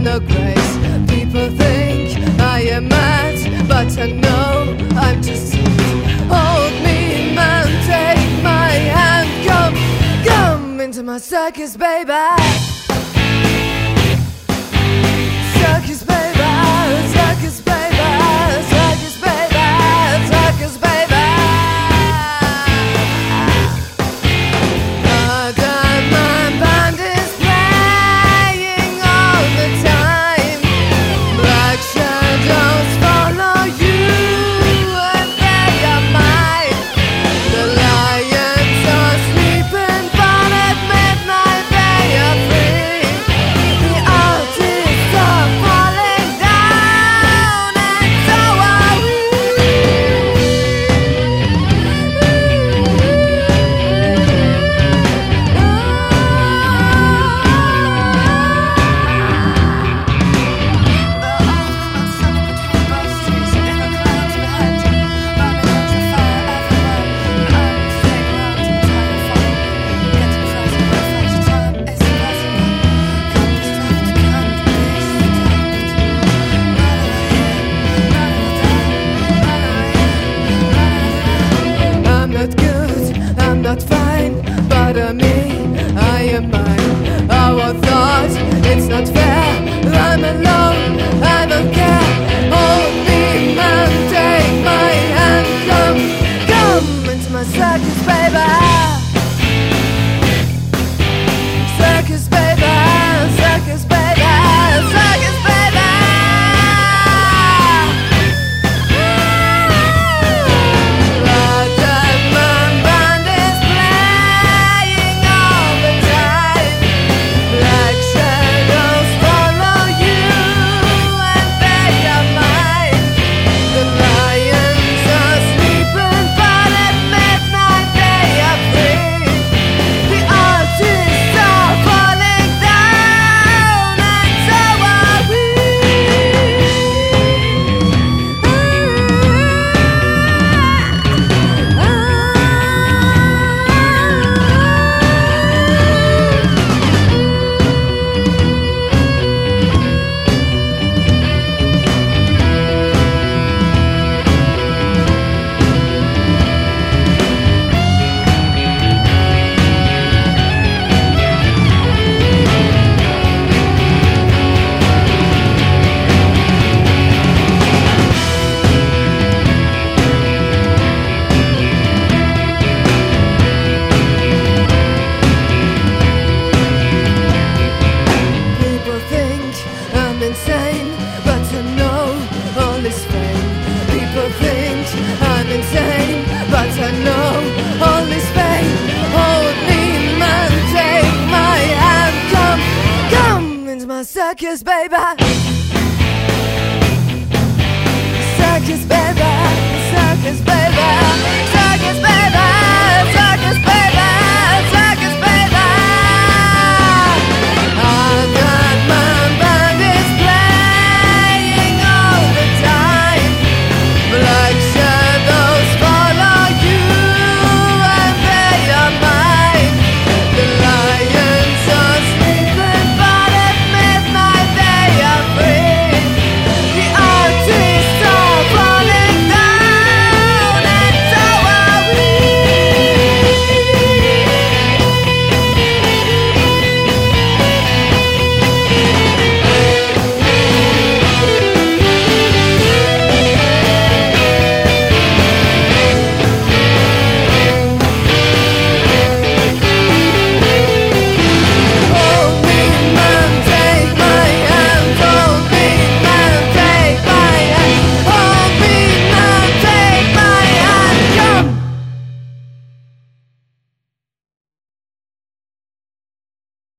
no grace. People think I am mad, but I know I'm just it. Hold me, man, take my hand. Come into my circus, baby. Circus, baby, circus, baby, circus, baby, circus, baby. The diamond band is playing all the time. Black shadows follow you, and they are mine. The lions are sleeping, but at midnight they are free. The artists are falling down, and so are we. I'm not good, I'm not fine, but I am mine. Our thought, it's not fair. I'm alone, I don't care. Hold me, man, take my hand. Come into my circus, baby. Circus, baby, circus, baby, circus, baby. The diamond band is playing all the time. Black shadows follow you, and they are mine. The lions are sleeping, but at midnight they are free. The artists are falling down, and so are we. People think I'm insane, but I know all is fame. People think I'm insane, but I know all is fame. Hold me, man, take my hand. Come into my circus, baby. Circus, baby, circus, baby, circus, baby.